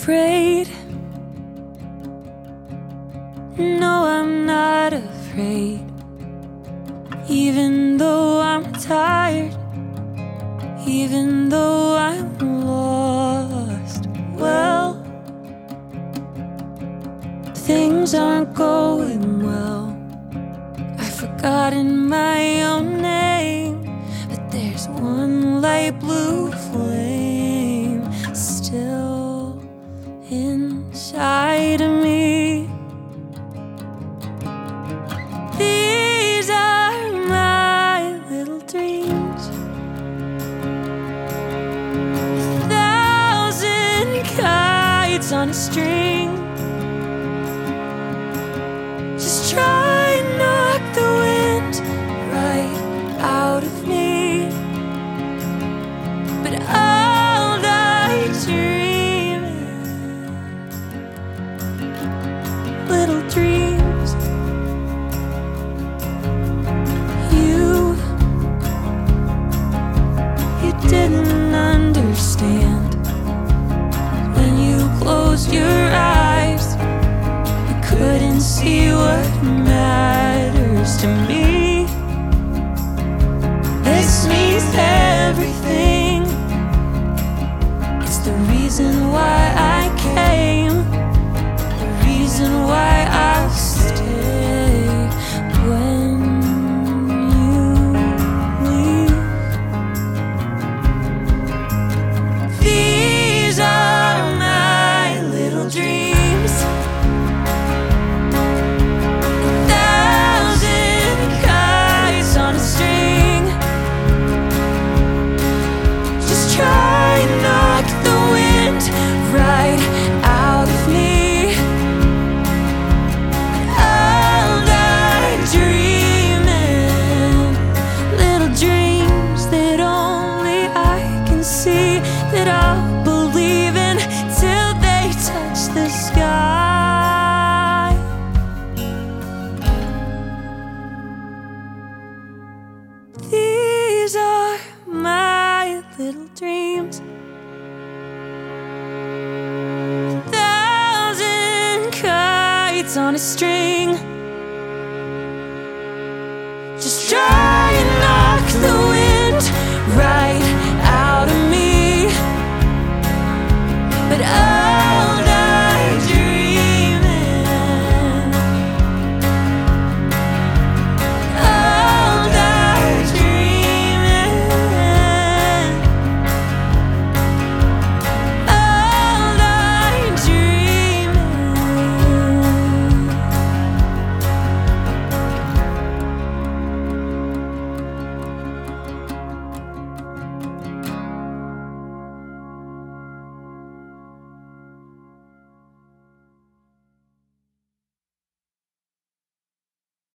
afraid. No, I'm not afraid. Even though I'm tired, even though I'm lost, well, things aren't going well. I've forgotten my own name, but there's one light blue flame still inside of me. These are my little dreams, 1,000 kites on a string. Just try and knock the wind right out of me, but I'll die dreaming little dreams. You didn't understand when you closed your eyes. You couldn't see what matters to me. This means everything. It's the reason why I came, the reason why I'll stay when you leave. These are my little dreams, 1,000 kites on a string. Just try and knock the wind right out of me. I'll die dreaming little dreams that only I can see, that I'll believe in till they touch the sky. These are my little dreams, 1,000 kites on a string. Just try